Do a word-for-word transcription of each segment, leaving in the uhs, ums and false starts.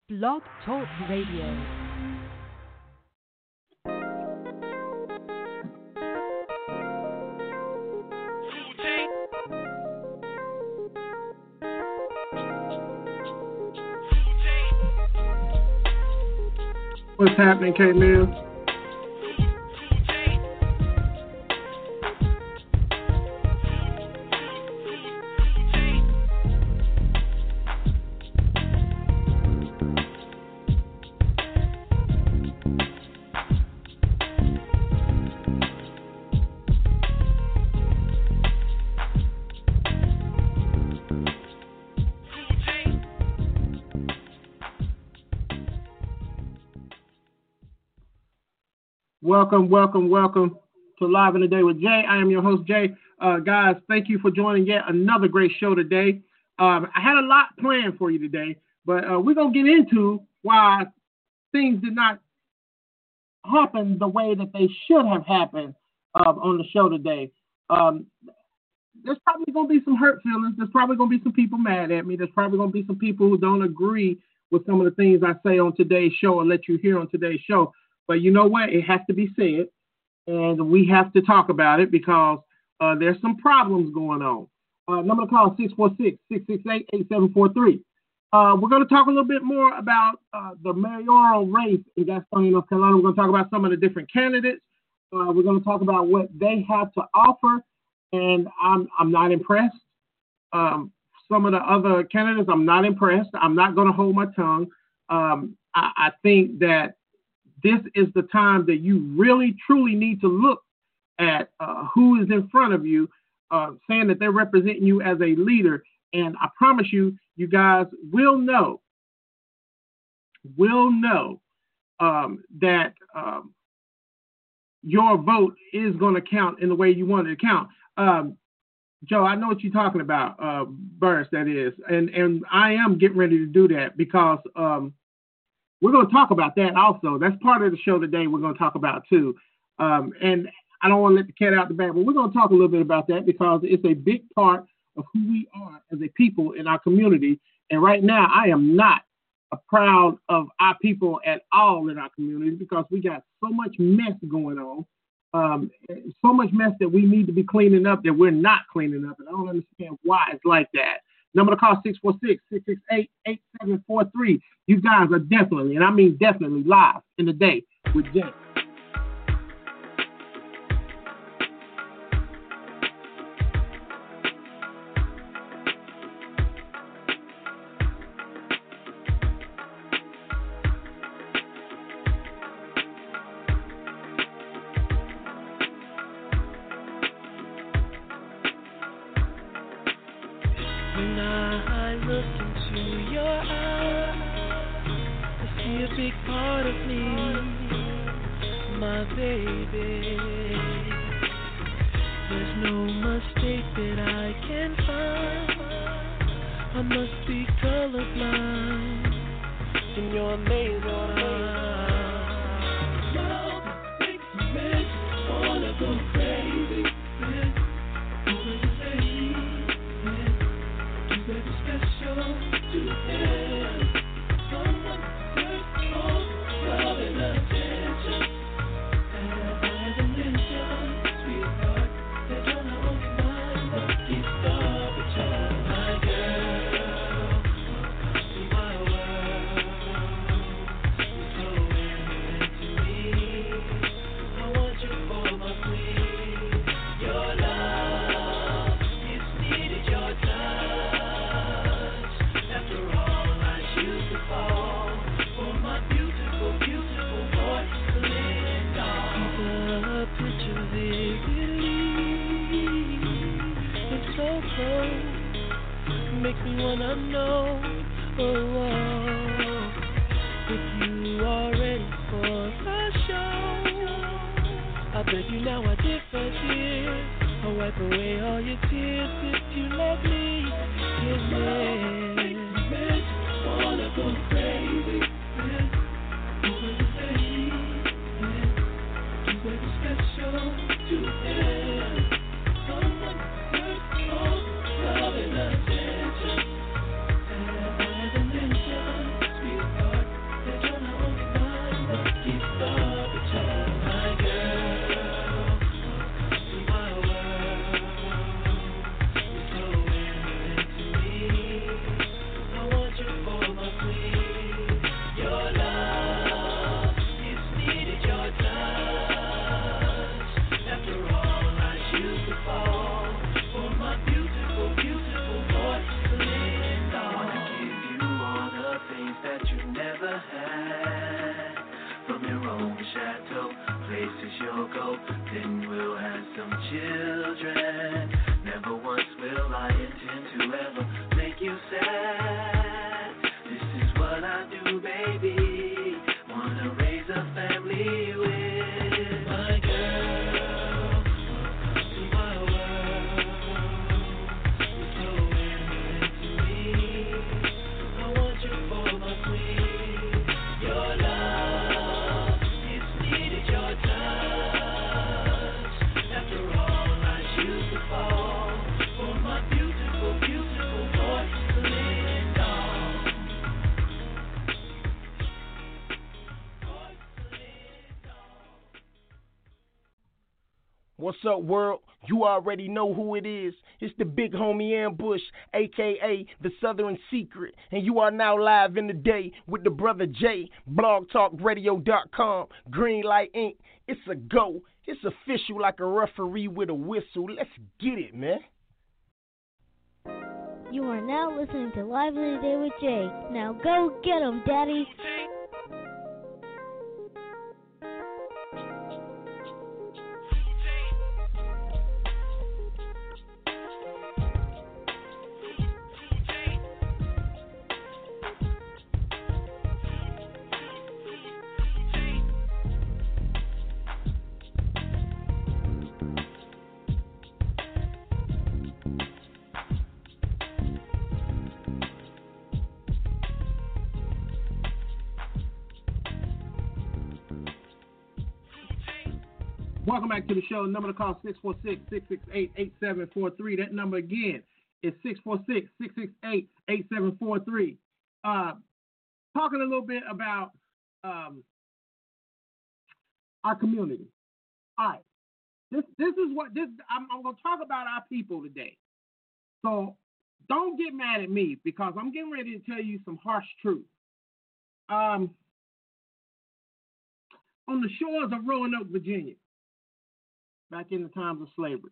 Blog Talk Radio. What's happening, K-Mills? Welcome, welcome, welcome to Live in the Day with Jay. I am your host, Jay. Uh, guys, thank you for joining yet another great show today. Um, I had a lot planned for you today, but uh, we're going to get into why things did not happen the way that they should have happened uh, on the show today. Um, there's probably going to be some hurt feelings. There's probably going to be some people mad at me. There's probably going to be some people who don't agree with some of the things I say on today's show or let you hear on today's show. But you know what? It has to be said, and we have to talk about it because uh, there's some problems going on. Uh, number to call six four six, six six eight, eight seven four three. Uh, we're going to talk a little bit more about uh, the mayoral race in Gastonia, North Carolina. We're going to talk about some of the different candidates. Uh, we're going to talk about what they have to offer, and I'm I'm not impressed. Um, some of the other candidates, I'm not impressed. I'm not going to hold my tongue. Um, I, I think that this is the time that you really, truly need to look at uh, who is in front of you, uh, saying that they're representing you as a leader. And I promise you, you guys will know, will know um, that um, your vote is going to count in the way you want it to count. Um, Joe, I know what you're talking about, uh, Burris, that is. And, and I am getting ready to do that because um, we're going to talk about that also. That's part of the show today we're going to talk about too. Um, and I don't want to let the cat out the bag, but we're going to talk a little bit about that because it's a big part of who we are as a people in our community. And right now, I am not proud of our people at all in our community because we got so much mess going on, um, so much mess that we need to be cleaning up that we're not cleaning up. And I don't understand why it's like that. Number to call six four six, six six eight, eight seven four three. You guys are definitely, and I mean definitely, live in the day with Jay. When I look into your eyes, I see a big part of me, my baby. There's no mistake that I can find. I must be colorblind in your amazing eyes. Love makes me wanna go crazy. Makes me wanna know, oh, oh, if you are ready for the show. I beg you now, I did for tears. I'll wipe away all your tears if you let me. Give me. Wanna go crazy. You were the you were special to him. Someone search for love and attention. And as I mentioned, sweetheart, What's up, world? You already know who it is. It's the big homie Ambush, a k a the Southern Secret. And you are now live in the day with the brother Jay, blog talk radio dot com, Greenlight Incorporated. It's a go. It's official like a referee with a whistle. Let's get it, man. You are now listening to Live in the Day with Jay. Now go get 'em, Daddy. Welcome back to the show. Number to call six four six, six six eight, eight seven four three. That number again is six four six, six six eight, eight seven four three. Uh, talking a little bit about um, our community. All right. This this is what this I'm, I'm going to talk about our people today. So don't get mad at me because I'm getting ready to tell you some harsh truth. Um, on the shores of Roanoke, Virginia, back in the times of slavery,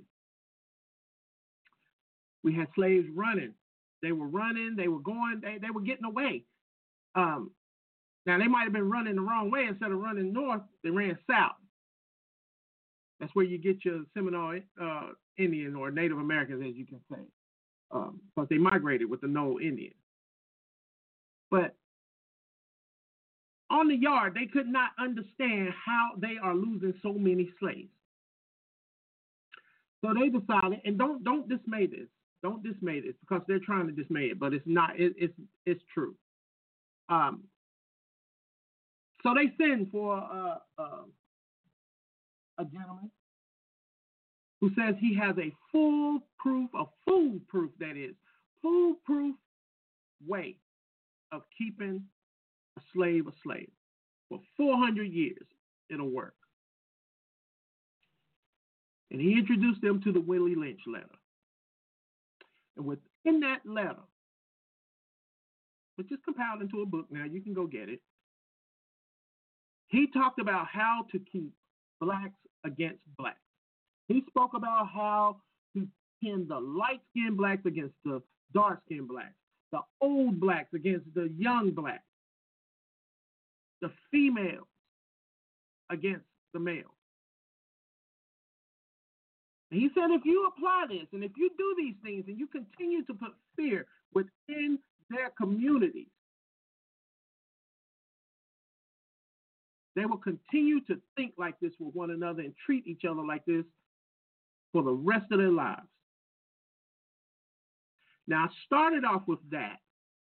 we had slaves running. They were running. They were going. They, they were getting away. Um, now, they might have been running the wrong way. Instead of running north, they ran south. That's where you get your Seminole uh, Indian or Native Americans, as you can say, um, but they migrated with the Knoll Indian. But on the yard, they could not understand how they are losing so many slaves. So they decided, and don't don't dismay this, don't dismay this because they're trying to dismay it, but it's not. It, it's it's true. Um. So they send for uh, uh, a gentleman who says he has a foolproof, a foolproof that is, foolproof way of keeping a slave a slave for four hundred years. It'll work. And he introduced them to the Willie Lynch letter. And within that letter, which is compiled into a book now, you can go get it, he talked about how to keep blacks against blacks. He spoke about how to pin the light-skinned blacks against the dark-skinned blacks, the old blacks against the young blacks, the females against the males. And he said, if you apply this and if you do these things and you continue to put fear within their communities, they will continue to think like this with one another and treat each other like this for the rest of their lives. Now, I started off with that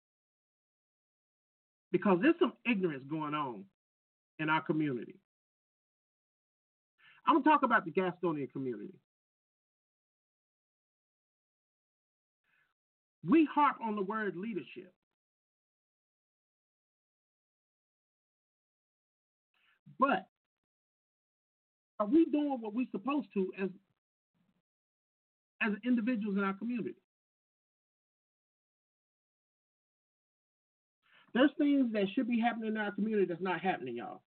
because there's some ignorance going on in our community. I'm going to talk about the Gastonian community. We harp on the word leadership. But are we doing what we're supposed to as, as individuals in our community? There's things that should be happening in our community that's not happening, y'all.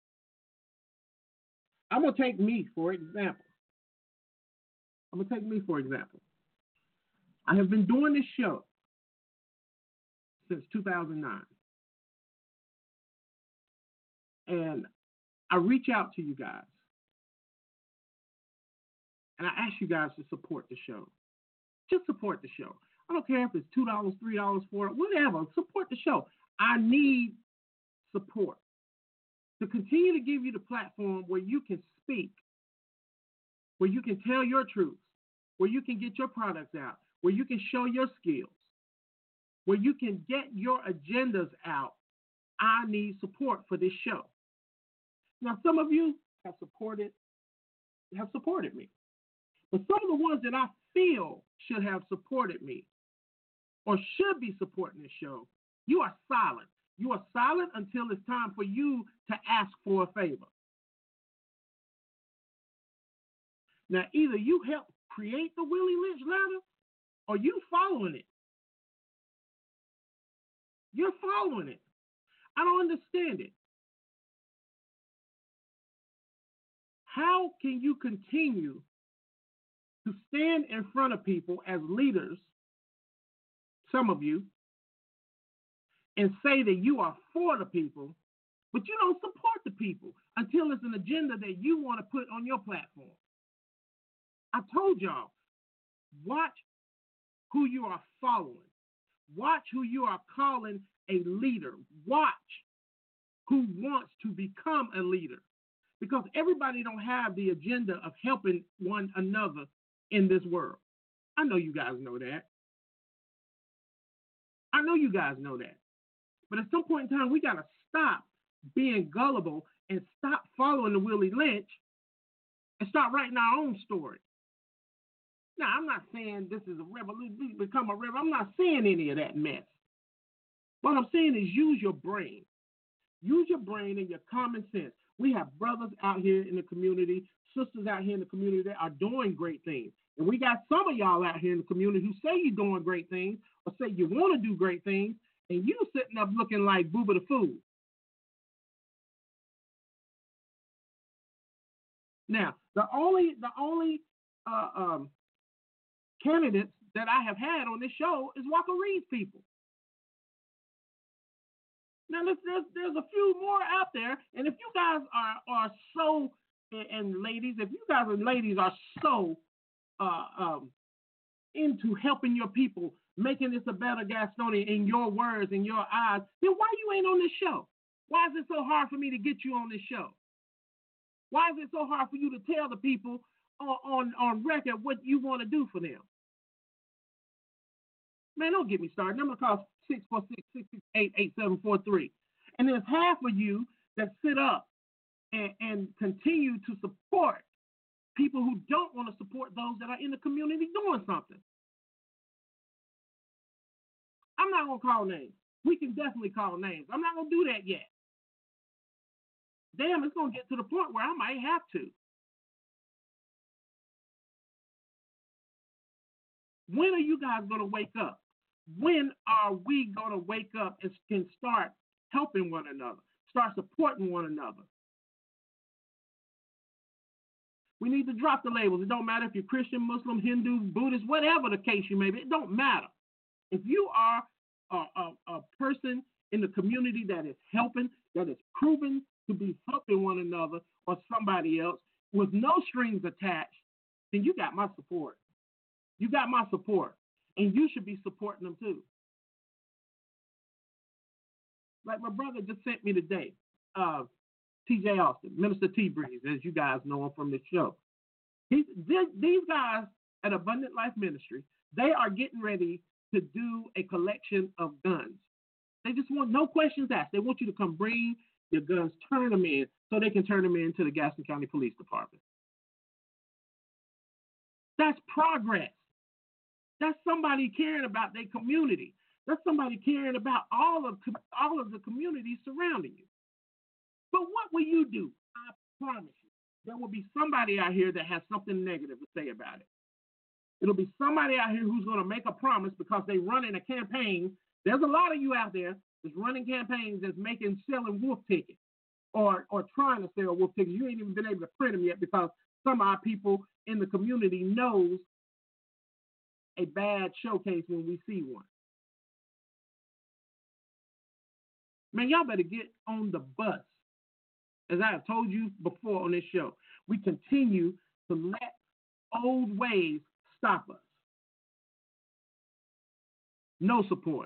I'm going to take me for example. I'm going to take me for example. I have been doing this show since two thousand nine. And I reach out to you guys. And I ask you guys to support the show. Just support the show. I don't care if it's two dollars, three dollars, four dollars, whatever. Support the show. I need support to continue to give you the platform where you can speak, where you can tell your truths, where you can get your products out, where you can show your skills, where you can get your agendas out. I need support for this show. Now, some of you have supported, have supported me. But some of the ones that I feel should have supported me or should be supporting this show, you are silent. You are silent until it's time for you to ask for a favor. Now, either you help create the Willie Lynch ladder or you following it. You're following it. I don't understand it. How can you continue to stand in front of people as leaders, some of you, and say that you are for the people, but you don't support the people until it's an agenda that you want to put on your platform? I told y'all, watch who you are following. Watch who you are calling a leader. Watch who wants to become a leader. Because everybody don't have the agenda of helping one another in this world. I know you guys know that. I know you guys know that. But at some point in time, we got to stop being gullible and stop following the Willie Lynch and start writing our own story. Now, I'm not saying this is a revolution, become a revolution. I'm not saying any of that mess. What I'm saying is use your brain. Use your brain and your common sense. We have brothers out here in the community, sisters out here in the community that are doing great things. And we got some of y'all out here in the community who say you're doing great things or say you want to do great things, and you sitting up looking like Booba the Fool. Now, the only the only uh, um, candidates that I have had on this show is Walker Reed's people. Now, there's, there's, there's a few more out there, and if you guys are, are so, and, and ladies, if you guys and ladies are so uh, um, into helping your people, making this a better Gastonia in your words, in your eyes, then why you ain't on this show? Why is it so hard for me to get you on this show? Why is it so hard for you to tell the people on, on, on record what you want to do for them? Man, don't get me started. Number call six four six, six six eight, eight seven four three. And there's half of you that sit up and, and continue to support people who don't want to support those that are in the community doing something. I'm not going to call names. We can definitely call names. I'm not going to do that yet. Damn, it's going to get to the point where I might have to. When are you guys going to wake up? When are we going to wake up and can start helping one another, start supporting one another? We need to drop the labels. It don't matter if you're Christian, Muslim, Hindu, Buddhist, whatever the case you may be. It don't matter. If you are a, a, a person in the community that is helping, that is proven to be helping one another or somebody else with no strings attached, then you got my support. You got my support, and you should be supporting them too. Like my brother just sent me today, uh, T J Austin, Minister T Breeze, as you guys know him from the show. He, these guys at Abundant Life Ministry, they are getting ready to do a collection of guns. They just want no questions asked. They want you to come bring your guns, turn them in, so they can turn them in to the Gaston County Police Department. That's progress. That's somebody caring about their community. That's somebody caring about all of all of the communities surrounding you. But what will you do? I promise you, there will be somebody out here that has something negative to say about it. It'll be somebody out here who's going to make a promise because they run in a campaign. There's a lot of you out there that's running campaigns that's making, selling wolf tickets or, or trying to sell wolf tickets. You ain't even been able to print them yet because some of our people in the community knows a bad showcase when we see one. Man, y'all better get on the bus. As I have told you before on this show, we continue to let old ways stop us. No support.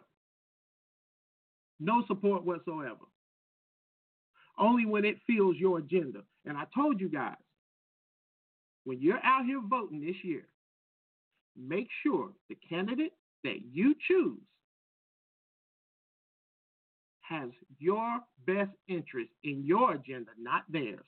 No support whatsoever. Only when it fuels your agenda. And I told you guys, when you're out here voting this year, make sure the candidate that you choose has your best interest in your agenda, not theirs.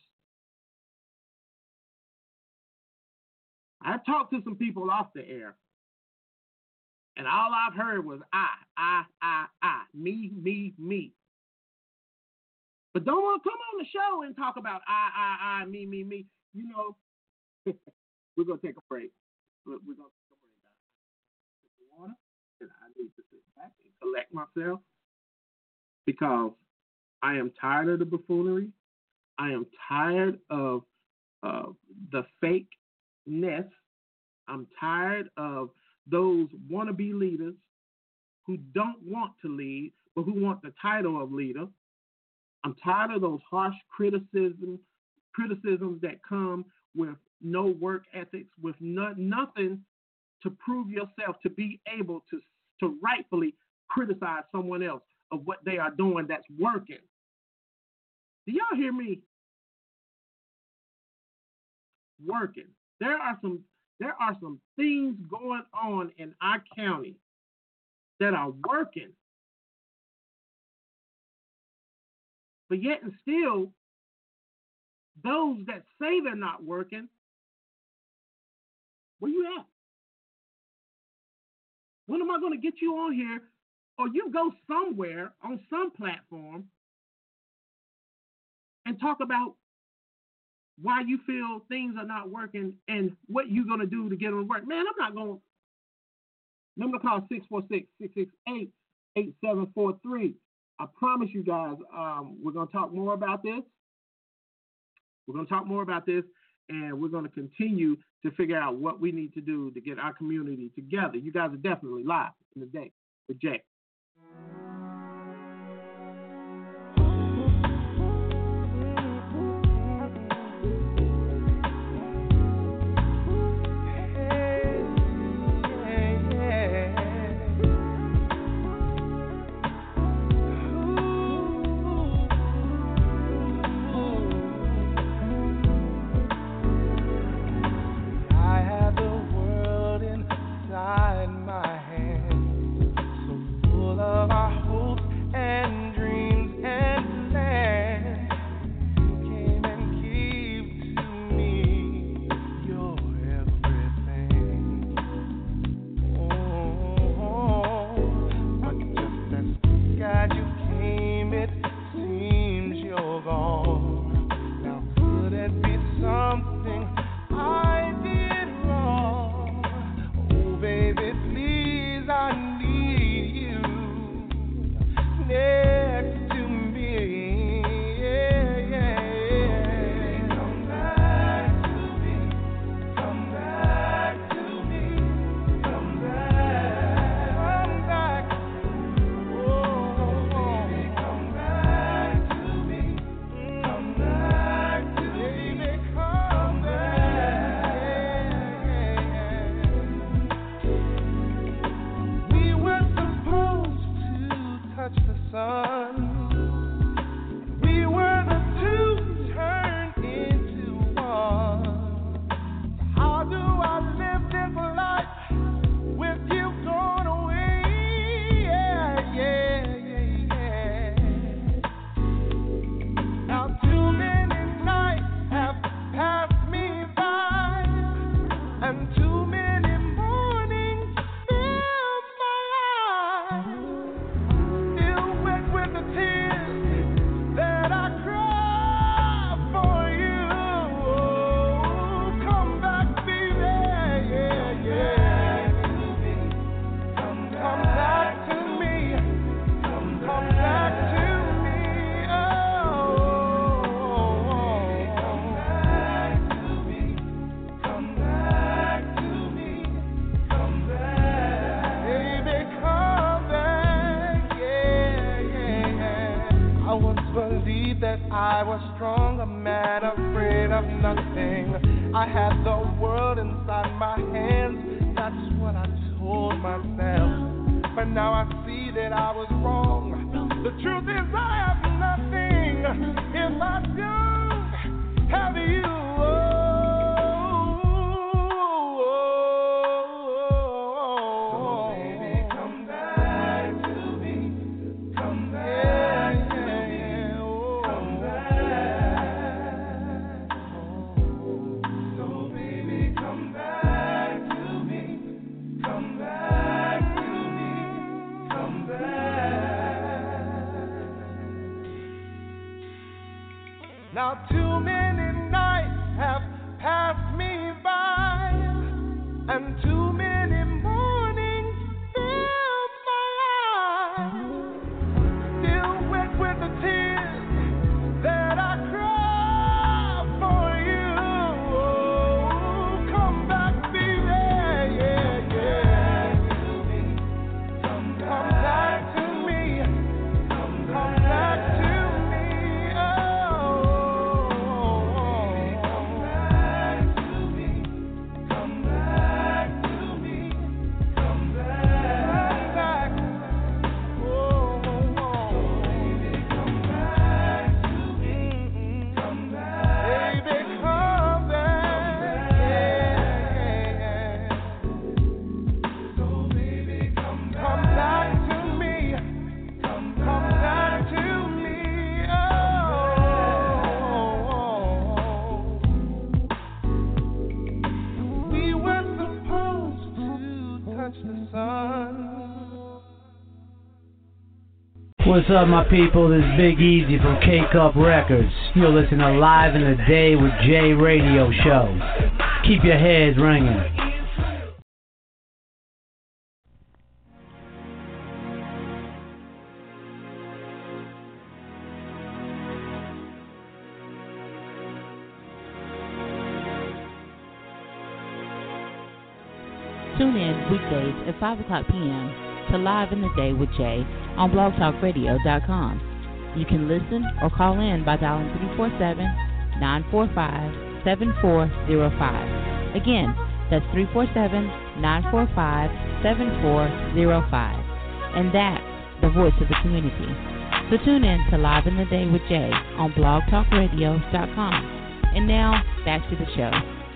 I talked to some people off the air, and all I've heard was I, I, I, I, me, me, me. But don't want to come on the show and talk about I, I, I, me, me, me. You know, we're gonna take a break. We're, we're gonna take a break. I take the water, and I need to sit back and collect myself because I am tired of the buffoonery. I am tired of uh, the fakeness. I'm tired of those wannabe leaders who don't want to lead, but who want the title of leader. I'm tired of those harsh criticism, criticisms that come with no work ethics, with no, nothing to prove yourself to be able to, to rightfully criticize someone else of what they are doing that's working. Do y'all hear me? Working. There are some there are some things going on in our county that are working. But yet and still, those that say they're not working, where you at? When am I going to get you on here? Or you go somewhere on some platform and talk about why you feel things are not working and what you're going to do to get them to work. Man, I'm not going to. Number to call six four six, six six eight, eight seven four three. I promise you guys, um, we're going to talk more about this. We're going to talk more about this, and we're going to continue to figure out what we need to do to get our community together. You guys are definitely live in the day with Jay. I was strong, a man afraid of nothing. I had the world inside my hands, that's what I told myself. But now I see that I was wrong. The truth is I have nothing if I don't have you. Now too many nights have passed me by, the tears that I cry for you. Oh, come back, baby, yeah, yeah. Come back to me. Come back to me. Oh, come back to me. Come back to me. Come back. Oh, baby, come back to me. Come back. Baby, come back. Yeah. So baby, come back. Come back to me. Come back to me. Oh, we were supposed to touch the sun. What's up, my people? This is Big Easy from K-Cup Records. You're listening to Live in the Day with Jay Radio Show. Keep your heads ringing. Tune in weekdays at five o'clock p.m. to Live in the Day with Jay on blog talk radio dot com. You can listen or call in by dialing three four seven, nine four five, seven four zero five. Again, that's three four seven, nine four five, seven four zero five. And that's the voice of the community. So tune in to Live in the Day with Jay on blog talk radio dot com. And now, back to the show.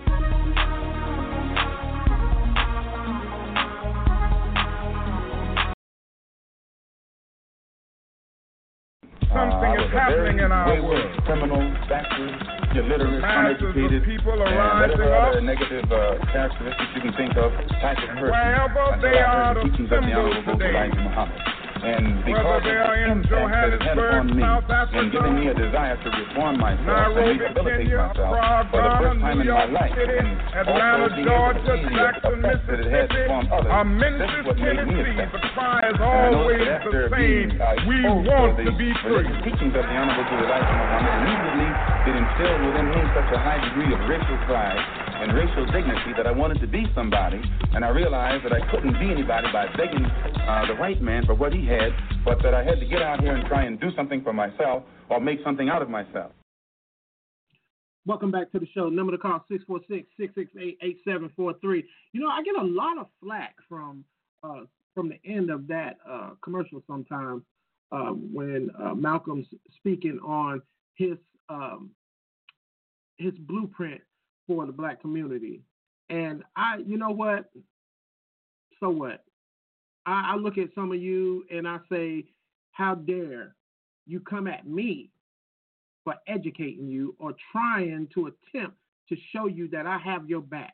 Something is happening in our world. Criminal, backward, illiterate, Masses of uneducated, people are and rising whatever up. other negative uh, characteristics you can think of, type of person. Wherever until they I heard are, the the teachings of the symbols Honorable today. Elijah Muhammad. And because Whether of they the are in impact that it had Johannesburg, upon me, South and giving me a Africa, desire to reform myself Nairobi, and rehabilitate Kenya, myself Prague, for the first time New in my York life, City, and Atlanta, also being able Georgia, to see the Jackson, effects that it had Mississippi, upon others. or This is Memphis, what made me Tennessee. effective. The cry is And I know always that after the being same. uh, We exposed want to to the be free. religious teachings of the Honorable Elijah Muhammad, immediately it instilled within me such a high degree of racial pride and racial dignity that I wanted to be somebody, and I realized that I couldn't be anybody by begging uh, the white man for what he had, but that I had to get out here and try and do something for myself or make something out of myself. Welcome back to the show. Number to call six four six, six six eight, eight seven four three. You know, I get a lot of flack from uh, from the end of that uh, commercial sometimes uh, when uh, Malcolm's speaking on his um, his blueprint for the black community. And I, you know what? So what? I, I look at some of you and I say, how dare you come at me for educating you or trying to attempt to show you that I have your back.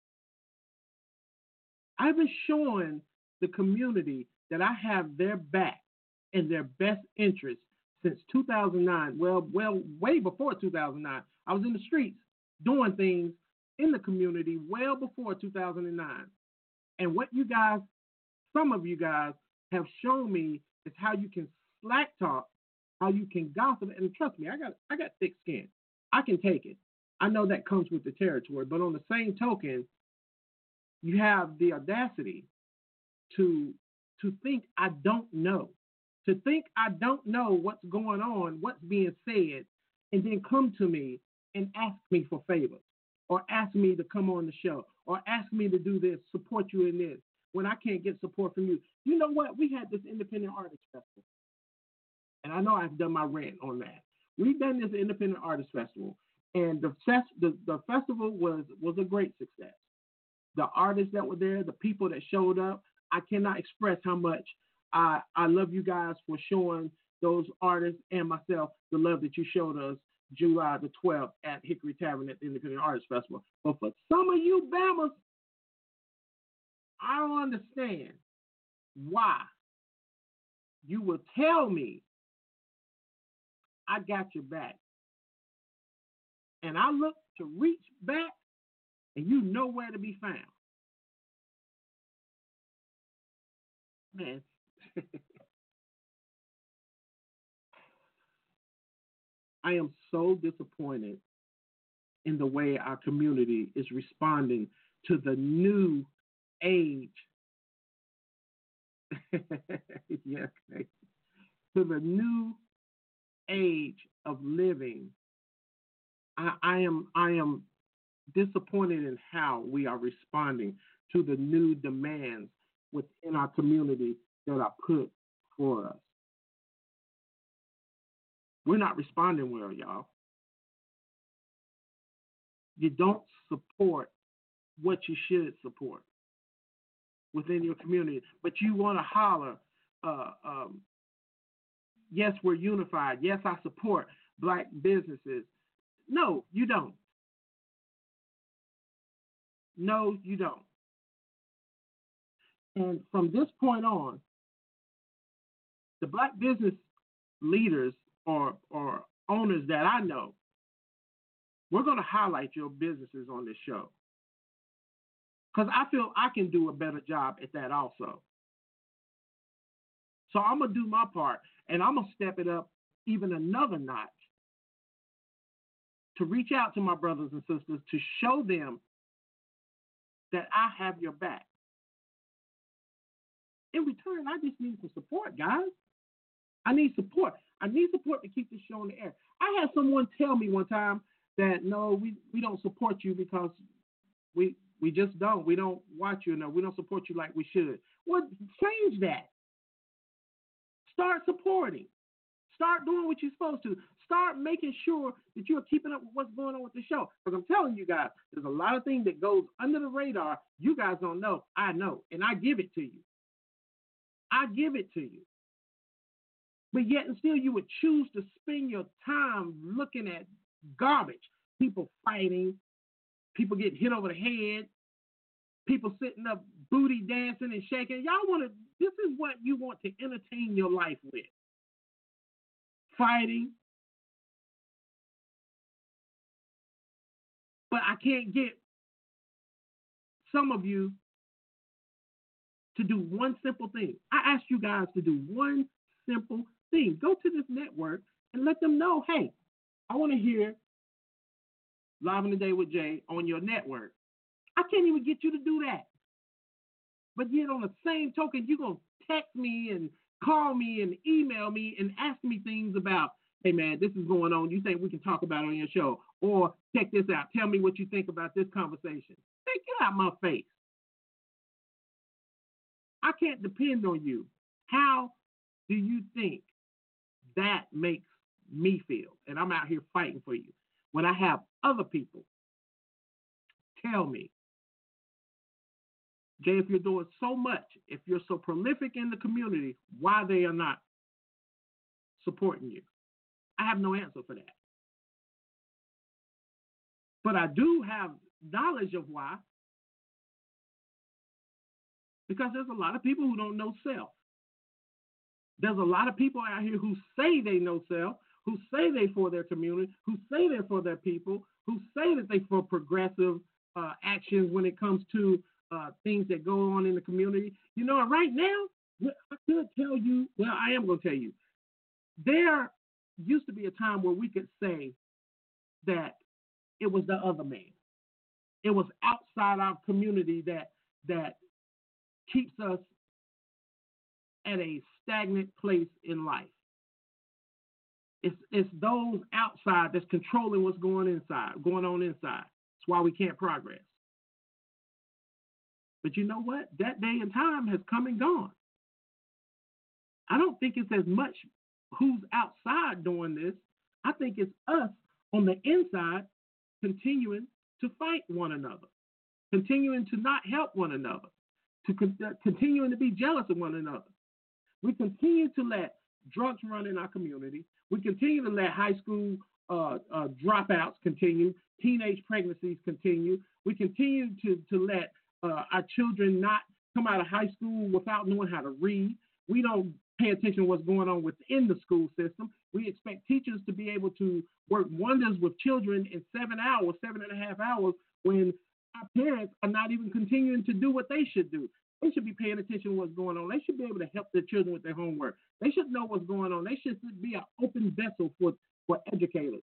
I've been showing the community that I have their back and their best interest since two thousand nine. Well, well, way before two thousand nine. I was in the streets doing things in the community well before two thousand nine. And what you guys, some of you guys, have shown me is how you can slack talk, how you can gossip, and trust me, I got I got thick skin. I can take it. I know that comes with the territory, but on the same token, you have the audacity to to think I don't know, to think I don't know what's going on, what's being said, and then come to me and ask me for favors, or ask me to come on the show, or ask me to do this, support you in this, when I can't get support from you. You know what? We had this Independent Artist Festival. And I know I've done my rant on that. We've done this Independent Artist Festival, and the the, the festival was, was a great success. The artists that were there, the people that showed up, I cannot express how much I, I love you guys for showing those artists and myself the love that you showed us July the twelfth at Hickory Tavern at the Independent Artist Festival. But for some of you Bammers, I don't understand why you will tell me I got your back. And I look to reach back, and you know where to be found. Man. I am so disappointed in the way our community is responding to the new age. yeah, okay. To the new age of living. I, I am I am disappointed in how we are responding to the new demands within our community that are put for us. We're not responding well, y'all. You don't support what you should support within your community, but you want to holler, uh, um, yes, we're unified. Yes, I support black businesses. No, you don't. No, you don't. And from this point on, the black business leaders or, or owners that I know, we're going to highlight your businesses on this show. Because I feel I can do a better job at that also. So I'm going to do my part, and I'm going to step it up even another notch to reach out to my brothers and sisters to show them that I have your back. In return, I just need some support, guys. I need support. I need support to keep this show in the air. I had someone tell me one time that, no, we, we don't support you because we we just don't. We don't watch you enough. We don't support you like we should. Well, change that. Start supporting. Start doing what you're supposed to. Start making sure that you're keeping up with what's going on with the show. Because I'm telling you guys, there's a lot of things that goes under the radar you guys don't know. I know, and I give it to you. I give it to you. But yet and still you would choose to spend your time looking at garbage. People fighting, people getting hit over the head, people sitting up booty dancing and shaking. Y'all want to, this is what you want to entertain your life with. Fighting. But I can't get some of you to do one simple thing. I ask you guys to do one simple thing. Go to this network and let them know, hey, I want to hear Live in the Day with Jay on your network. I can't even get you to do that. But yet on the same token, you're going to text me and call me and email me and ask me things about, hey, man, this is going on. You think we can talk about it on your show? Or check this out. Tell me what you think about this conversation. Hey, get out my face. I can't depend on you. How do you think that makes me feel? And I'm out here fighting for you. When I have other people tell me, Jay, if you're doing so much, if you're so prolific in the community, why they are not supporting you? I have no answer for that. But I do have knowledge of why. Because there's a lot of people who don't know self. There's a lot of people out here who say they know self, who say they for their community, who say they're for their people, who say that they for progressive uh, actions when it comes to uh, things that go on in the community. You know, right now, I could tell you, well, I am going to tell you, there used to be a time where we could say that it was the other man. It was outside our community that that keeps us at a stagnant place in life. It's it's those outside that's controlling what's going inside, going on inside. That's why we can't progress. But you know what? That day and time has come and gone. I don't think it's as much who's outside doing this. I think it's us on the inside continuing to fight one another, continuing to not help one another, to con- continuing to be jealous of one another. We continue to let drugs run in our community. We continue to let high school uh, uh, dropouts continue, teenage pregnancies continue. We continue to, to let uh, our children not come out of high school without knowing how to read. We don't pay attention to what's going on within the school system. We expect teachers to be able to work wonders with children in seven hours, seven and a half hours, when our parents are not even continuing to do what they should do. They should be paying attention to what's going on. They should be able to help their children with their homework. They should know what's going on. They should be an open vessel for, for educators.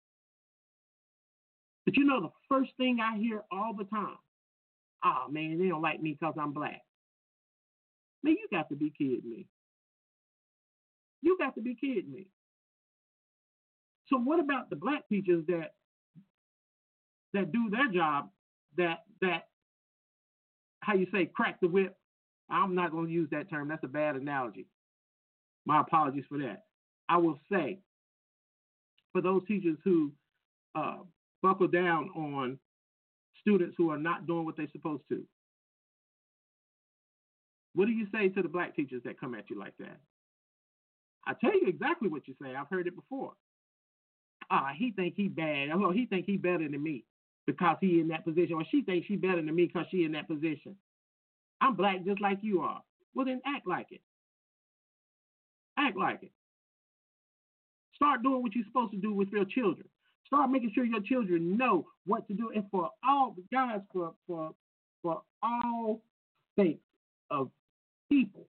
But you know the first thing I hear all the time, oh man, they don't like me because I'm black. Man, you got to be kidding me. You got to be kidding me. So what about the black teachers that that do their job, that that how you say crack the whip? I'm not going to use that term. That's a bad analogy. My apologies for that. I will say, for those teachers who uh, buckle down on students who are not doing what they're supposed to, what do you say to the black teachers that come at you like that? I tell you exactly what you say. I've heard it before. Ah, he think he bad. Oh, he think he better than me because he in that position, or she thinks she better than me because she in that position. I'm black just like you are. Well, then act like it. Act like it. Start doing what you're supposed to do with your children. Start making sure your children know what to do. And for all guys, for for for all sakes of people,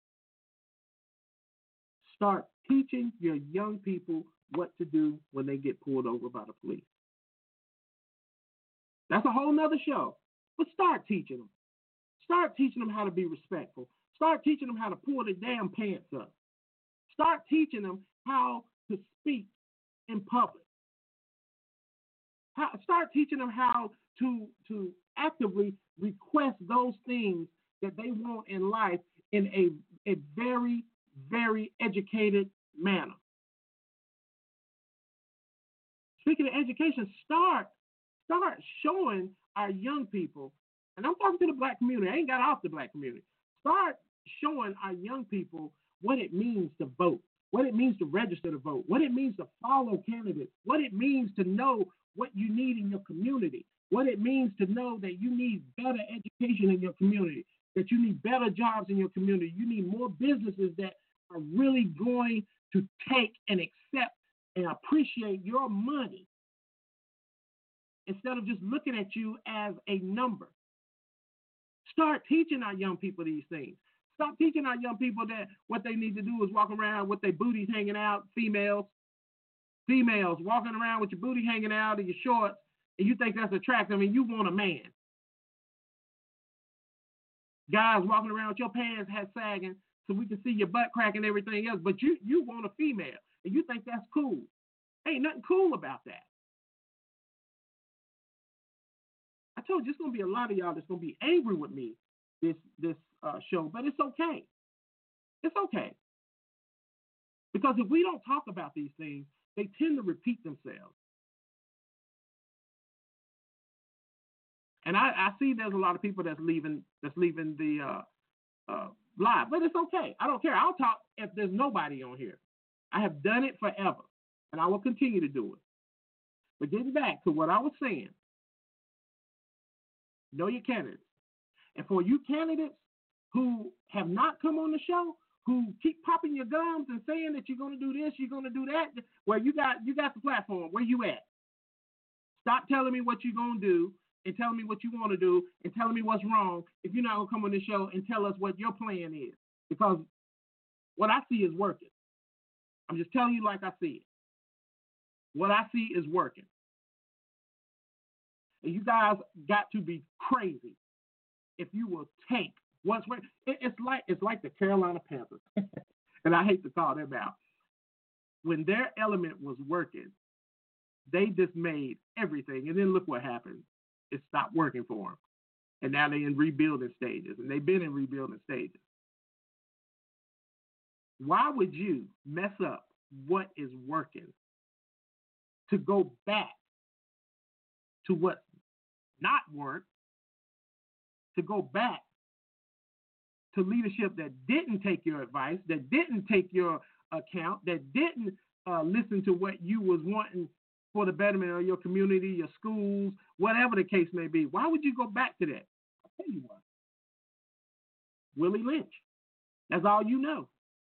start teaching your young people what to do when they get pulled over by the police. That's a whole nother show. But start teaching them. Start teaching them how to be respectful. Start teaching them how to pull their damn pants up. Start teaching them how to speak in public. How, start teaching them how to, to actively request those things that they want in life in a, a very, very educated manner. Speaking of education, start, start showing our young people, and I'm talking to the black community, I ain't got off the black community. Start showing our young people what it means to vote, what it means to register to vote, what it means to follow candidates, what it means to know what you need in your community, what it means to know that you need better education in your community, that you need better jobs in your community, you need more businesses that are really going to take and accept and appreciate your money instead of just looking at you as a number. Start teaching our young people these things. Stop teaching our young people that what they need to do is walk around with their booties hanging out, females. Females walking around with your booty hanging out and your shorts, and you think that's attractive and you want a man. Guys walking around with your pants hat sagging so we can see your butt crack and everything else, but you, you want a female, and you think that's cool. Ain't nothing cool about that. I told you, it's going to be a lot of y'all that's going to be angry with me this this uh, show, but it's okay. It's okay. Because if we don't talk about these things, they tend to repeat themselves. And I, I see there's a lot of people that's leaving that's leaving the uh, uh, live, but it's okay. I don't care. I'll talk if there's nobody on here. I have done it forever, and I will continue to do it. But getting back to what I was saying, know your candidates. And for you candidates who have not come on the show, who keep popping your gums and saying that you're going to do this, you're going to do that, well, you got you got the platform. Where you at? Stop telling me what you're going to do and telling me what you want to do and telling me what's wrong if you're not going to come on the show and tell us what your plan is. Because what I see is working. I'm just telling you like I see it. What I see is working. And you guys got to be crazy if you will take what's working. It's like it's like the Carolina Panthers, and I hate to call them out. When their element was working, they dismayed everything, and then look what happened. It stopped working for them, and now they're in rebuilding stages, and they've been in rebuilding stages. Why would you mess up what is working to go back to what not worked, to go back to leadership that didn't take your advice, that didn't take your account, that didn't uh, listen to what you was wanting for the betterment of your community, your schools, whatever the case may be? Why would you go back to that? I'll tell you what. Willie Lynch. That's all you know.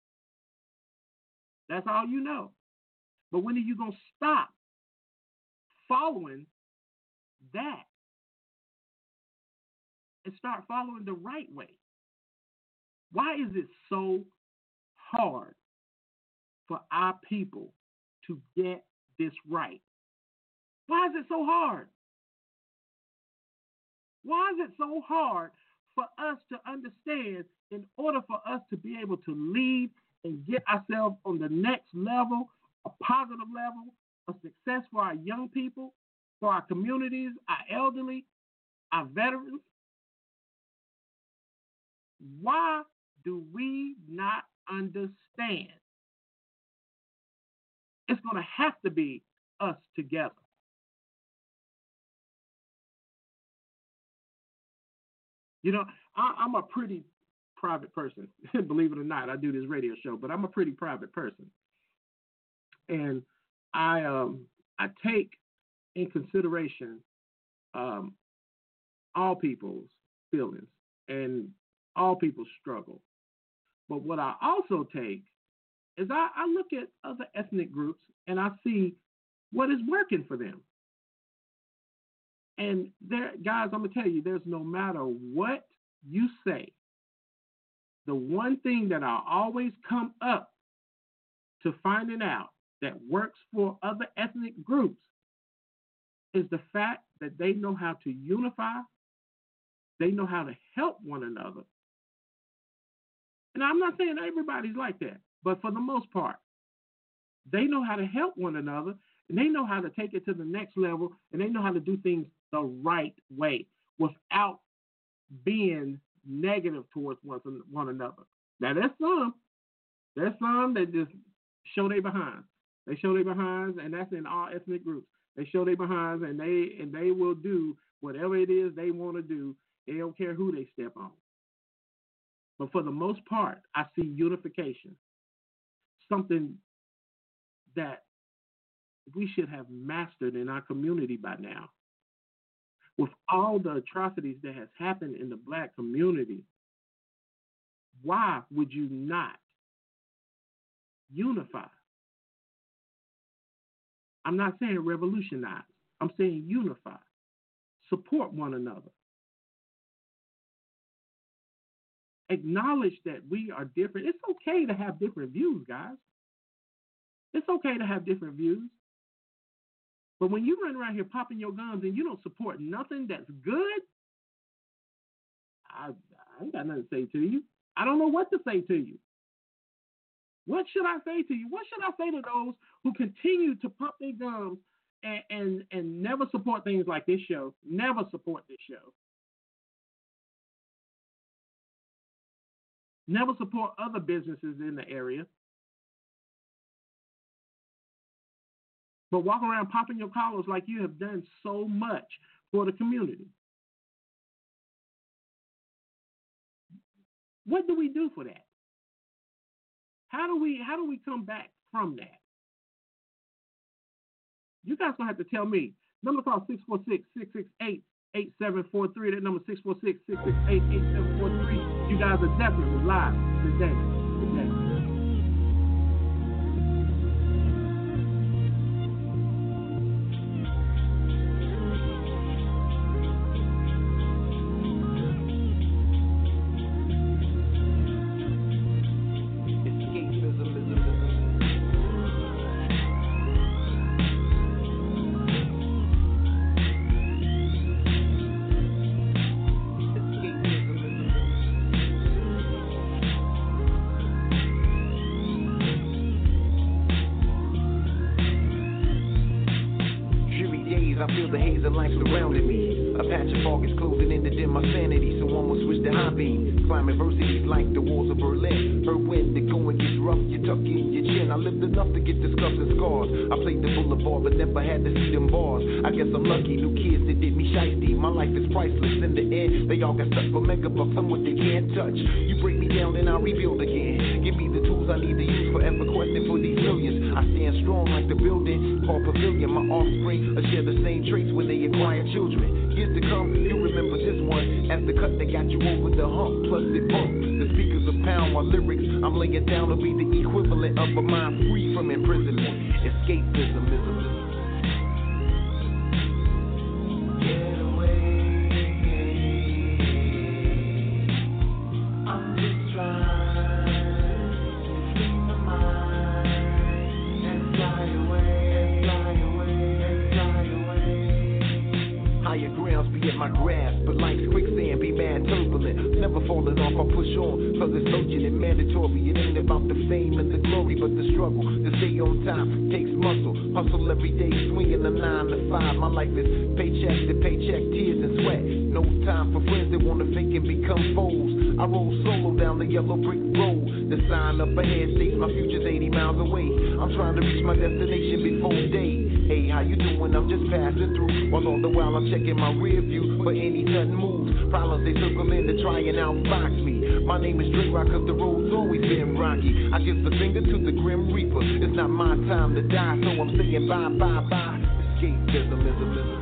That's all you know. But when are you going to stop following that and start following the right way? Why is it so hard for our people to get this right. Why is it so hard? Why is it so hard for us to understand in order for us to be able to lead and get ourselves on the next level, a positive level of success for our young people, for our communities, our elderly, our veterans? Why do we not understand? It's going to have to be us together. You know, I, I'm a pretty private person. Believe it or not, I do this radio show, but I'm a pretty private person. And I um, I take in consideration um, all people's feelings and all people's struggle. But what I also take is I, I look at other ethnic groups and I see what is working for them. And there, guys, I'm going to tell you, there's no matter what you say, the one thing that I'll always come up to finding out that works for other ethnic groups is the fact that they know how to unify, they know how to help one another. And I'm not saying everybody's like that, but for the most part, they know how to help one another, and they know how to take it to the next level, and they know how to do things the right way without being negative towards one, one another. Now, there's some, there's some that just show their behinds. They show their behinds, and that's in all ethnic groups. They show their behinds, and they and they will do whatever it is they want to do. They don't care who they step on. But for the most part, I see unification, something that we should have mastered in our community by now. With all the atrocities that has happened in the black community, why would you not unify? I'm not saying revolutionize. I'm saying unify. Support one another. Acknowledge that we are different. It's okay to have different views, guys. It's okay to have different views. But when you run around here popping your gums and you don't support nothing that's good, I, I ain't got nothing to say to you. I don't know what to say to you. What should I say to you? What should I say to those who continue to pop their gums and, and, and never support things like this show, never support this show, never support other businesses in the area, but walk around popping your collars like you have done so much for the community? What do we do for that? How do we how do we come back from that? You guys gonna have to tell me. Number call six four six, six six eight, eight seven four three. That number six four six, six six eight, eight seven four three. You guys are definitely live today. Today. Fly away, fly time takes muscle. Hustle every day, swinging the nine to five. My life is paycheck to paycheck, tears and sweat. No time for friends that wanna fake and become foes. I roll solo down the yellow brick road. The sign up ahead states my future's eighty miles away. I'm trying to reach my destination before day. Hey, how you doing? I'm just passing through. While all the while I'm checking my rear view for any sudden moves. Problems they circle in to try and outbox me. My name is Dre Rock, cause the road's always been rocky. I give the finger to the Grim Reaper. It's not my time to die, so I'm saying bye, bye, bye. Escapism is a lizard.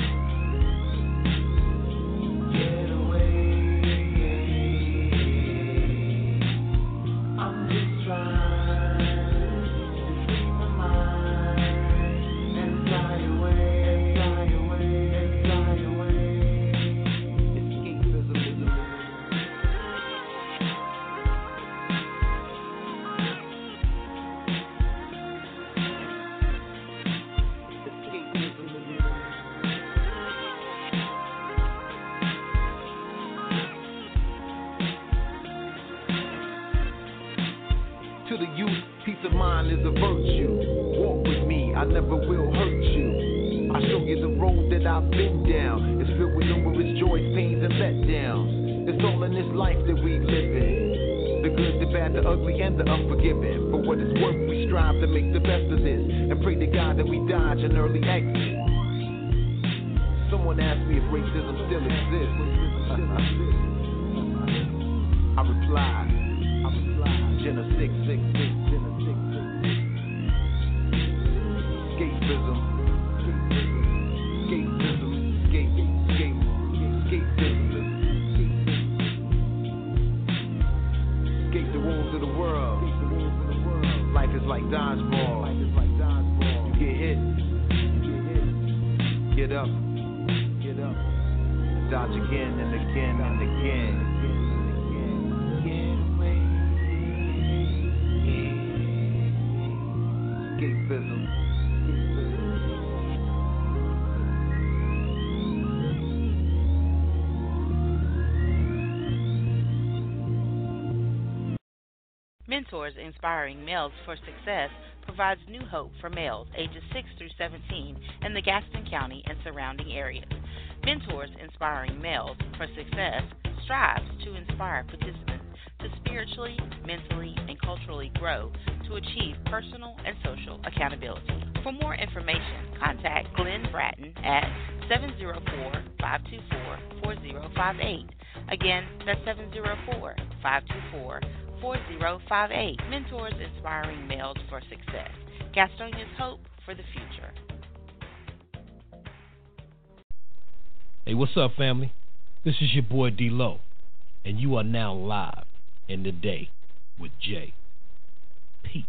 Mentors Inspiring Males for Success provides new hope for males ages six through seventeen in the Gaston County and surrounding areas. Mentors Inspiring Males for Success strives to inspire participants to spiritually, mentally, and culturally grow to achieve personal and social accountability. For more information, contact Glenn Bratton at seven zero four, five two four, four zero five eight. Again, that's seven zero four, five two four, four zero five eight. Mentors Inspiring Males for Success. Gastonia's hope for the future. Hey, what's up, family? This is your boy D-Lo, and you are now live in the day with Jay. Peace.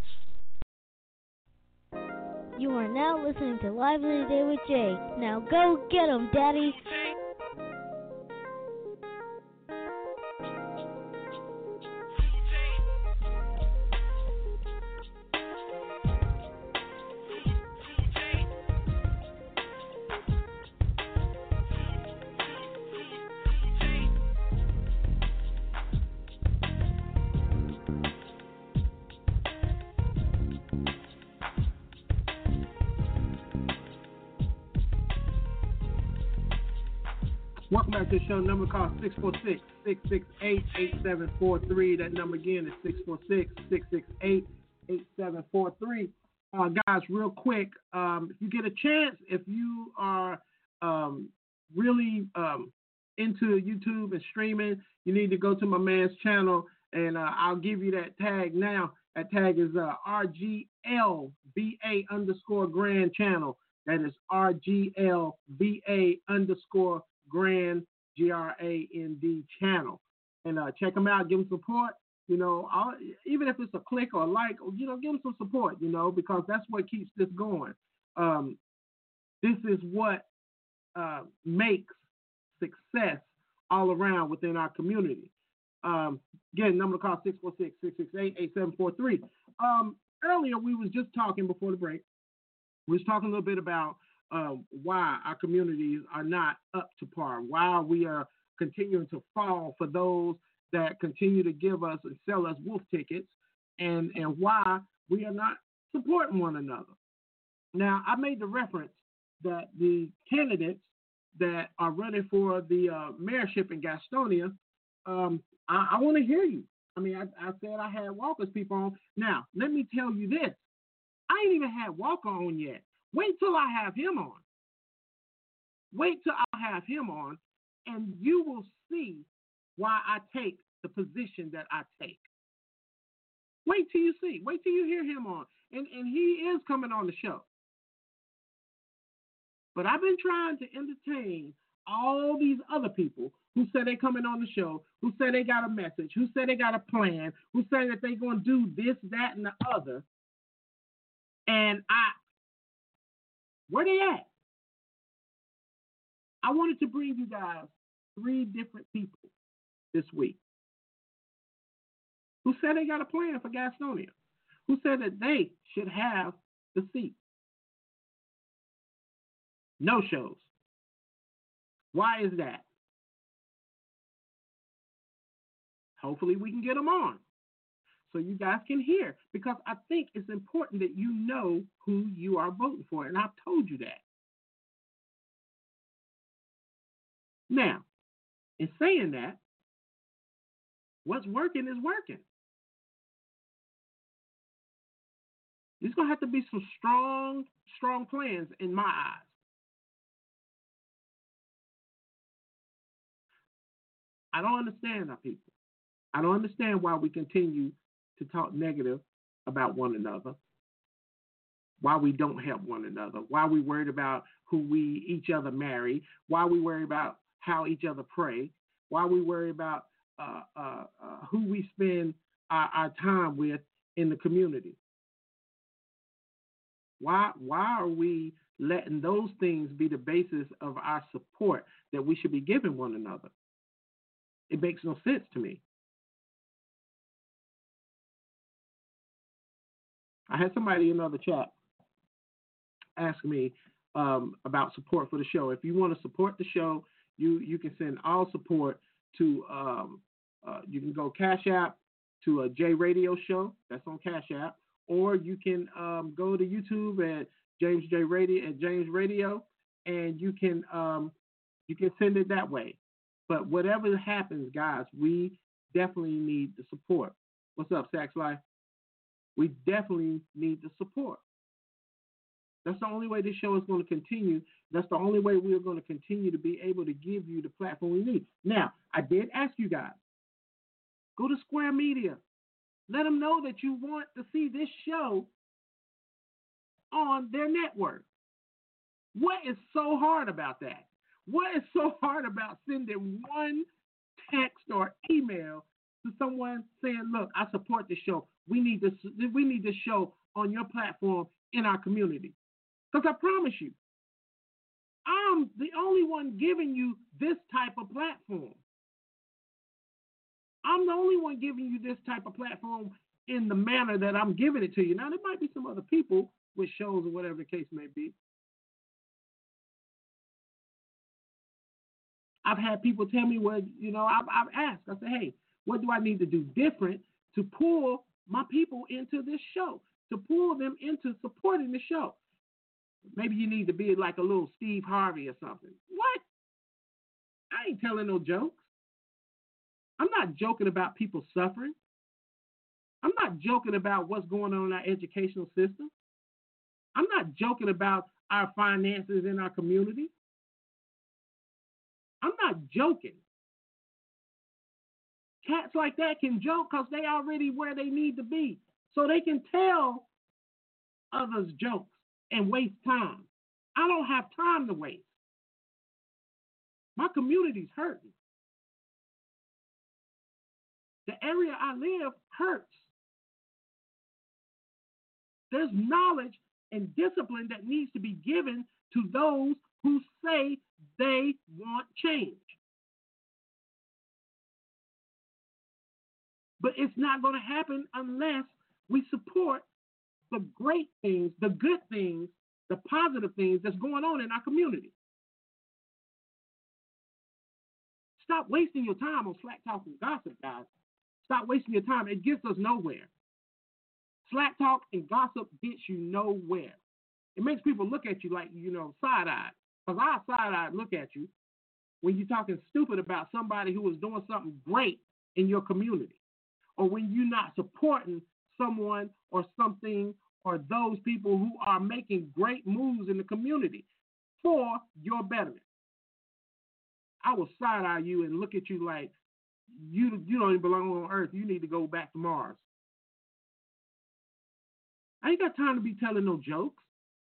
You are now listening to Live in the Day with Jay. Now go get 'em, Daddy. Welcome back to the show. Number call six four six, six six eight, eight seven four three. That number again is six four six, six six eight, eight seven four three. Uh, guys, real quick, um, if you get a chance, if you are um, really um, into YouTube and streaming, you need to go to my man's channel, and uh, I'll give you that tag now. That tag is uh, R G L V A underscore grand channel. That is R G L V A underscore Grand, G R A N D channel. And uh, check them out, give them support. You know, I'll, even if it's a click or a like, you know, give them some support, you know, because that's what keeps this going. Um, this is what uh, makes success all around within our community. Um, again, number to call six four six, six six eight, eight seven four three. Um, earlier, we was just talking before the break. We was talking a little bit about Um, why our communities are not up to par, why we are continuing to fall for those that continue to give us and sell us wolf tickets, and, and why we are not supporting one another. Now, I made the reference that the candidates that are running for the uh, mayorship in Gastonia, um, I, I want to hear you. I mean, I, I said I had Walker's people on. Now, let me tell you this. I ain't even had Walker on yet. Wait till I have him on. Wait till I have him on, and you will see why I take the position that I take. Wait till you see. Wait till you hear him on. And, and he is coming on the show. But I've been trying to entertain all these other people who say they're coming on the show, who say they got a message, who say they got a plan, who say that they're going to do this, that, and the other. And I, where they at? I wanted to bring you guys three different people this week who said they got a plan for Gastonia, who said that they should have the seat. No shows. Why is that? Hopefully we can get them on so you guys can hear, because I think it's important that you know who you are voting for, and I've told you that. Now, in saying that, what's working is working. There's going to have to be some strong, strong plans in my eyes. I don't understand our people. I don't understand why we continue to talk negative about one another, why we don't help one another, why we worried about who we each other marry, why we worry about how each other pray, why we worry about uh, uh, uh, who we spend our, our time with in the community. Why, why are we letting those things be the basis of our support that we should be giving one another? It makes no sense to me. I had somebody in another chat ask me um, about support for the show. If you want to support the show, you, you can send all support to, um, uh, you can go Cash App to a J Radio Show. That's on Cash App. Or you can um, go to YouTube at James J Radio, at James Radio, and you can um, you can send it that way. But whatever happens, guys, we definitely need the support. What's up, Sax Life? We definitely need the support. That's the only way this show is going to continue. That's the only way we are going to continue to be able to give you the platform we need. Now, I did ask you guys, go to Square Media. Let them know that you want to see this show on their network. What is so hard about that? What is so hard about sending one text or email to someone saying, look, I support the show. We need this, we need this show on your platform in our community. Because I promise you, I'm the only one giving you this type of platform. I'm the only one giving you this type of platform in the manner that I'm giving it to you. Now, there might be some other people with shows or whatever the case may be. I've had people tell me, well, you know, I've, I've asked. I said, hey, what do I need to do different to pull my people into this show, to pull them into supporting the show? Maybe you need to be like a little Steve Harvey or something. What? I ain't telling no jokes. I'm not joking about people suffering. I'm not joking about what's going on in our educational system. I'm not joking about our finances in our community. I'm not joking. Cats like that can joke because they already where they need to be. So they can tell others jokes and waste time. I don't have time to waste. My community's hurting. The area I live hurts. There's knowledge and discipline that needs to be given to those who say they want change. But it's not going to happen unless we support the great things, the good things, the positive things that's going on in our community. Stop wasting your time on slack talk and gossip, guys. Stop wasting your time. It gets us nowhere. Slack talk and gossip gets you nowhere. It makes people look at you like, you know, side-eyed. Because I'll side-eyed look at you when you're talking stupid about somebody who is doing something great in your community, or when you're not supporting someone or something or those people who are making great moves in the community for your betterment. I will side-eye you and look at you like you, you don't even belong on Earth. You need to go back to Mars. I ain't got time to be telling no jokes.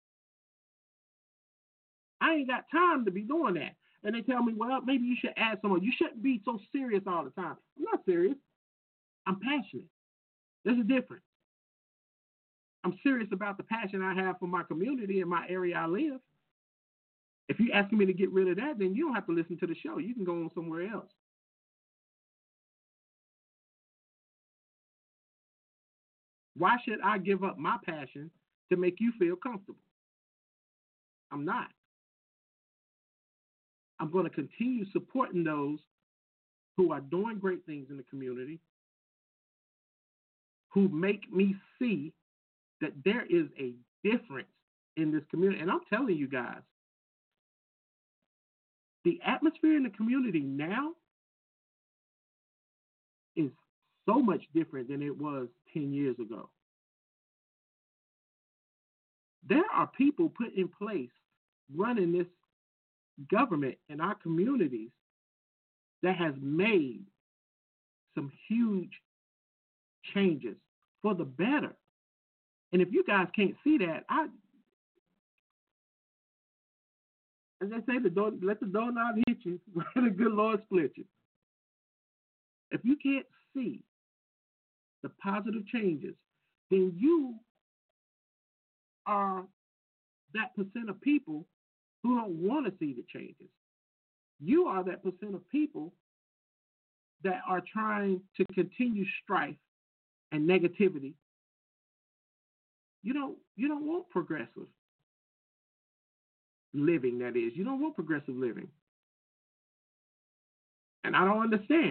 I ain't got time to be doing that. And they tell me, well, maybe you should add someone. You shouldn't be so serious all the time. I'm not serious. I'm passionate. There's a difference. I'm serious about the passion I have for my community and my area I live. If you're asking me to get rid of that, then you don't have to listen to the show. You can go on somewhere else. Why should I give up my passion to make you feel comfortable? I'm not. I'm going to continue supporting those who are doing great things in the community, who make me see that there is a difference in this community. And I'm telling you guys, the atmosphere in the community now is so much different than it was ten years ago. There are people put in place running this government in our communities that has made some huge changes for the better. And if you guys can't see that, I, as they say, the door, let the doorknob hit you, let the good Lord split you. If you can't see the positive changes, then you are that percent of people who don't want to see the changes. You are that percent of people that are trying to continue strife and negativity. You don't, you don't want progressive living, that is. You don't want progressive living. And I don't understand.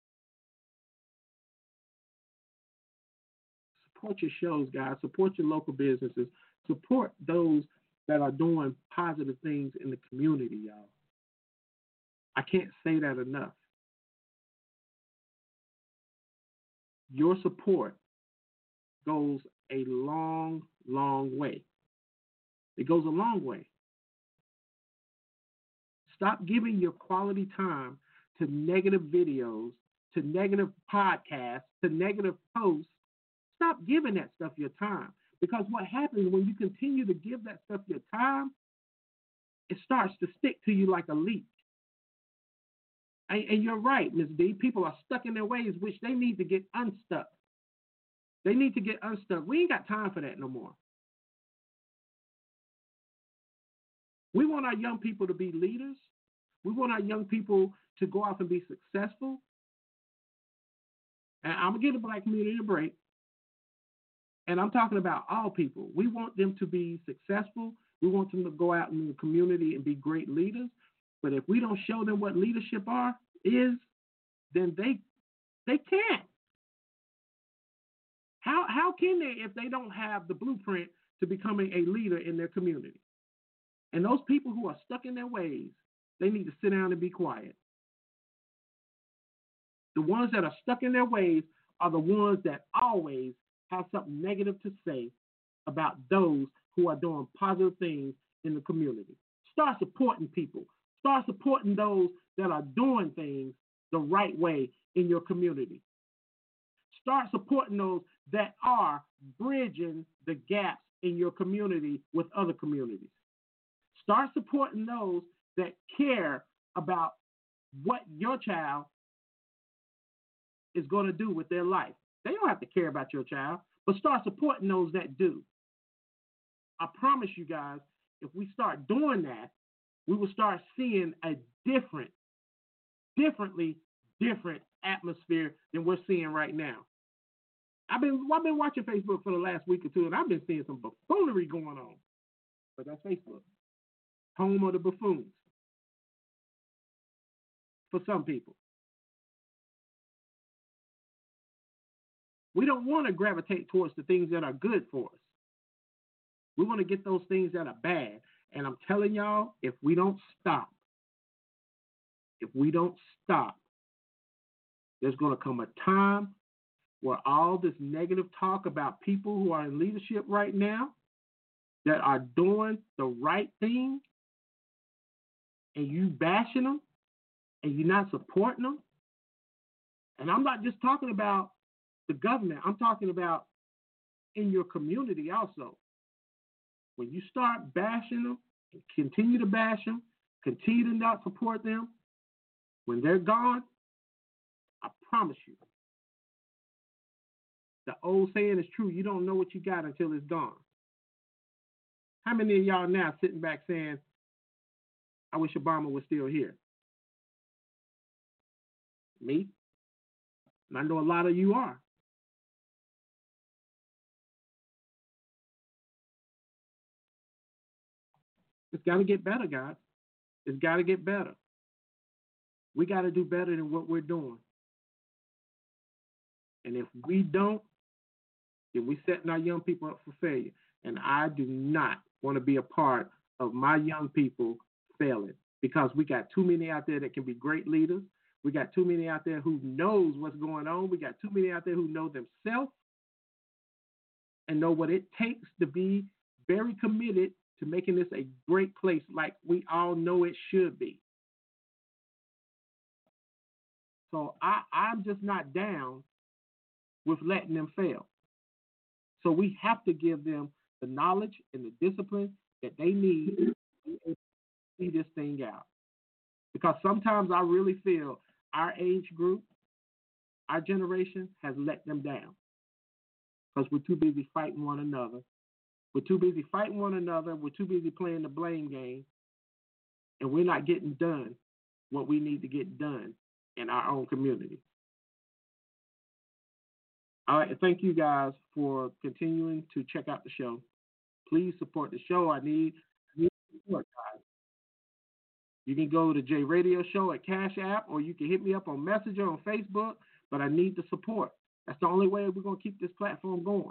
Support your shows, guys. Support your local businesses. Support those that are doing positive things in the community, y'all. I can't say that enough. Your support goes a long, long way. It goes a long way. Stop giving your quality time to negative videos, to negative podcasts, to negative posts. Stop giving that stuff your time. Because what happens when you continue to give that stuff your time, it starts to stick to you like a leech. And, and you're right, Miz D. People are stuck in their ways, which they need to get unstuck. They need to get unstuck. We ain't got time for that no more. We want our young people to be leaders. We want our young people to go off and be successful. And I'm going to give the black community a break. And I'm talking about all people. We want them to be successful. We want them to go out in the community and be great leaders. But if we don't show them what leadership are is, then they they can't. How how can they if they don't have the blueprint to becoming a leader in their community? And those people who are stuck in their ways, they need to sit down and be quiet. The ones that are stuck in their ways are the ones that always have something negative to say about those who are doing positive things in the community. Start supporting people. Start supporting those that are doing things the right way in your community. Start supporting those that are bridging the gaps in your community with other communities. Start supporting those that care about what your child is going to do with their life. They don't have to care about your child, but start supporting those that do. I promise you guys, if we start doing that, we will start seeing a different, differently different atmosphere than we're seeing right now. I've been I've been watching Facebook for the last week or two, and I've been seeing some buffoonery going on. But that's Facebook, home of the buffoons for some people. We don't want to gravitate towards the things that are good for us. We want to get those things that are bad. And I'm telling y'all, if we don't stop, if we don't stop, there's going to come a time where all this negative talk about people who are in leadership right now that are doing the right thing, and you bashing them, and you're not supporting them. And I'm not just talking about the government. I'm talking about in your community also. When you start bashing them and continue to bash them, continue to not support them, when they're gone, I promise you, the old saying is true. You don't know what you got until it's gone. How many of y'all now sitting back saying, I wish Obama was still here? Me? And I know a lot of you are. It's got to get better, guys. It's got to get better. We got to do better than what we're doing. And if we don't, then we're setting our young people up for failure. And I do not want to be a part of my young people failing, because we got too many out there that can be great leaders. We got too many out there who knows what's going on. We got too many out there who know themselves and know what it takes to be very committed to making this a great place like we all know it should be. So I, I'm just not down with letting them fail. So we have to give them the knowledge and the discipline that they need to see this thing out. Because sometimes I really feel our age group, our generation has let them down because we're too busy fighting one another. We're too busy fighting one another. We're too busy playing the blame game. And we're not getting done what we need to get done in our own community. All right, thank you guys for continuing to check out the show. Please support the show. I need, I need support, guys. You can go to J Radio Show at Cash App, or you can hit me up on Messenger on Facebook, but I need the support. That's the only way we're going to keep this platform going.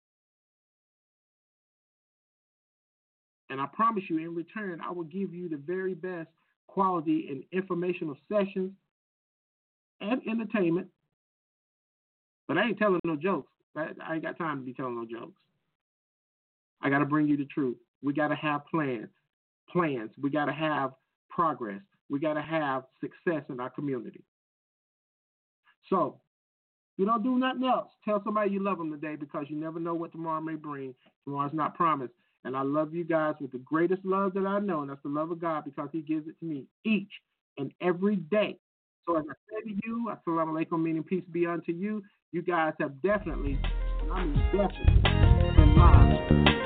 And I promise you, in return, I will give you the very best quality and informational sessions and entertainment. But I ain't telling no jokes. I, I ain't got time to be telling no jokes. I got to bring you the truth. We got to have plans. Plans. We got to have progress. We got to have success in our community. So, you don't do nothing else. Tell somebody you love them today, because you never know what tomorrow may bring. Tomorrow's not promised. And I love you guys with the greatest love that I know, and that's the love of God, because he gives it to me each and every day. So as I say to you, assalamu alaikum, meaning peace be unto you. You guys have definitely, and I mean definitely, been live.